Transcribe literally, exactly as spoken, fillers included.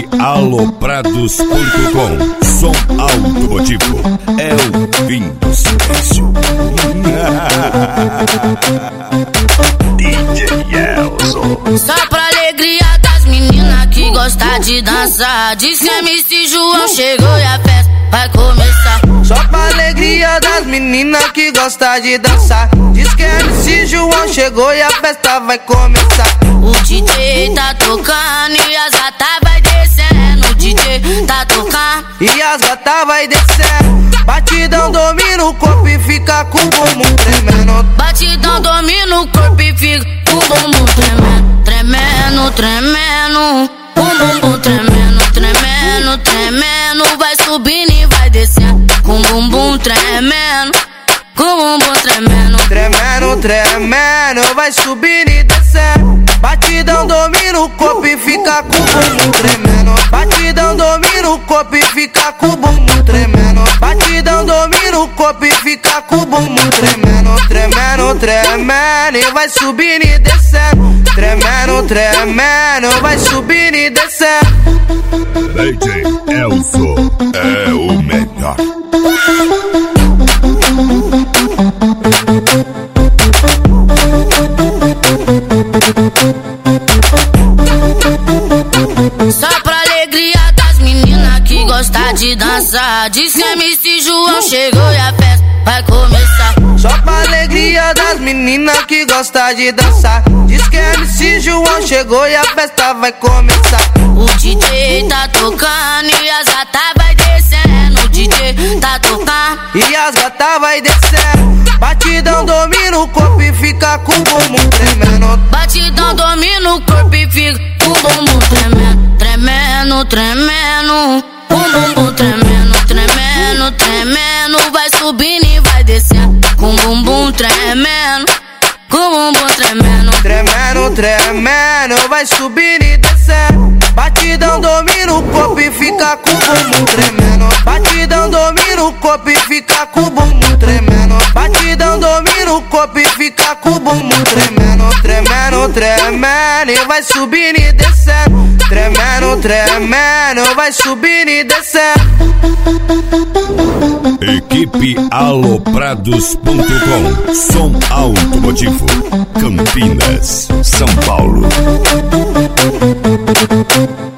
equipe aloprados ponto com. Som automotivo é o fim do silêncio. D J Elzo. Só pra alegria das meninas que gostam de dançar. Diz que M C João chegou e a festa vai começar. Só pra alegria das meninas que gostam de dançar. Diz que M C João chegou e a festa vai começar. O D J tá tocando e as gatas vai descendo. O D J tá tocando e as gatas vai descendo. Batidão domina o corpo e fica com o bumbum tremendo. Batidão domina o corpo e fica com o bumbum tremendo. Tremendo, tremendo. O bumbum tremendo, tremendo, tremendo. Vai subindo e vai descendo. Com o bumbum tremendo. Com o bumbum tremendo. Tremendo, tremendo. Vai subindo e descendo. Batidão domina o corpo e fica com o bumbum tremendo. Batidão domina o corpo e fica com o bumbum tremendo. Batidão domina o corpo e fica com o bumbum tremendo. Tremendo, tremendo. E vai subindo e descendo. Tremendo, tremendo. Vai subindo e descendo. D J Elzo é o melhor. Só pra alegria das meninas que gostam de dançar. Diz que M C João chegou e a festa vai começar. Só pra alegria das meninas que gostam de dançar. Diz que M C João chegou e a festa vai começar. O D J tá tocando e as gatas vai descendo. O D J tá tocando e as gatas vai descendo. Batidão domina o corpo e fica com o bumbum tremendo. Batidão domina o corpo e fica com o bumbum tremendo. Tremendo, tremendo. O bumbum tremendo, tremendo, tremendo. Vai subindo e vai descendo. Com o bumbum tremendo. Com o bumbum tremendo. Tremendo, tremendo. Vai subindo e descendo. Batidão domina o corpo e fica com o bumbum tremendo. Batidão domina o corpo e fica com o bumbum tremendo. Batidão domina o corpo e fica com o bumbum tremendo. Tremendo, tremendo. E vai subindo e descendo. Tremendo, tremendo. Vai subindo e descendo. Equipe aloprados ponto com. Som automotivo Campinas, São Paulo.